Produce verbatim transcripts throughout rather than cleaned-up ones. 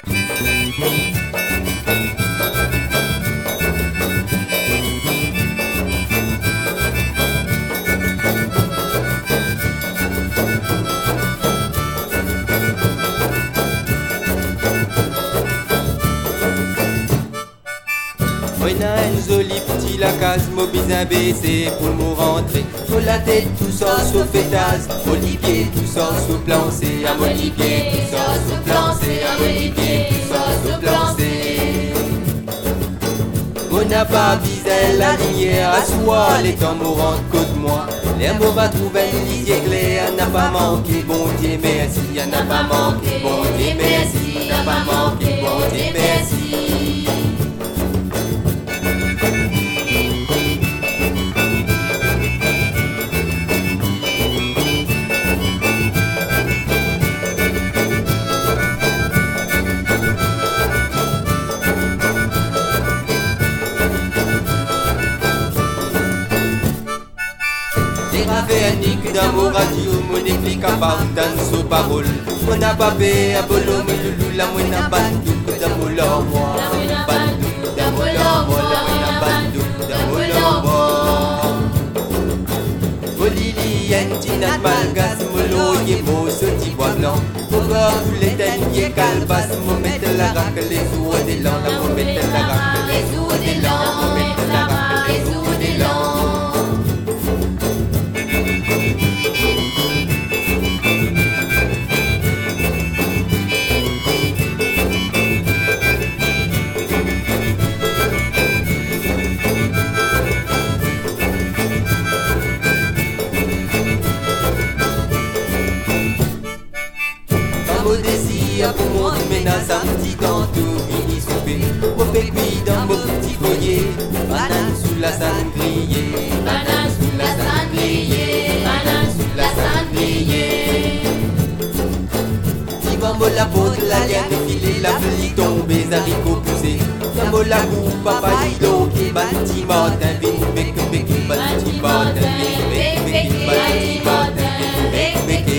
On a une jolie petite la case, mon bien baissé pour nous rentrer. Faut la tête tout sort sous fétase, Olivier tout sort sous plancé, à Olivier tout sort sous plancé, à Olivier tout sort sous plancé. On n'a pas visé la lumière à soi, les temps mourants côte moi. Les mots va trouver une lisière claire, n'a pas manqué, bon Dieu merci, y'en a pas manqué, bon Dieu merci, n'a pas manqué, bon Dieu merci. Nique d'amour radio, mon explique à part dans sous parole. Mon a pas bé à bolo, mais loulou, la mon a bandou, que d'amour l'or moi. Bandou, d'amour l'or moi, la mon a bandou, d'amour l'or moi. Olili, entinat malgas, molo, yébo, ce petit bois blanc. Pour voir tous les derniers calbas, mon mettre la raque, les jours des langues, mon mettre la raque, les jours des langues, mon mettre la raque, les jours des langues. Désir pour mon ménage un petit gantou, mini souper, au pépi dans mon petit collier, banane sous la cendrier, banane sous la cendrier, banane sous la cendrier. Si bambo la peau de la liane filée, la folie tombée, les haricots poussés, bambo la roue, papa hilo, qui bâti matin, vin, bec, bec, bâti matin, vin, bec, bec, bâti matin, vin, bec, bec.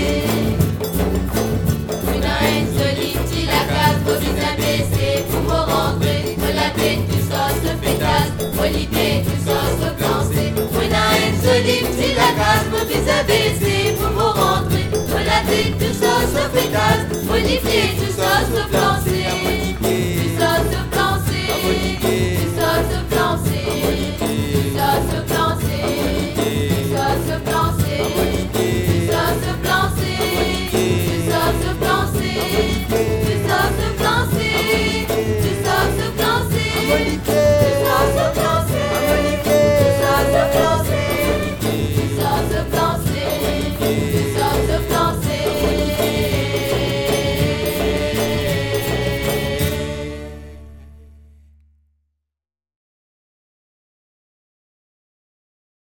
Olivier, tu sors se plancer. On a une jolie petite la case, mon fils a baissé pour me rentrer. On la tête, tu sors se pétasse. Olivier, tu sors se plancer.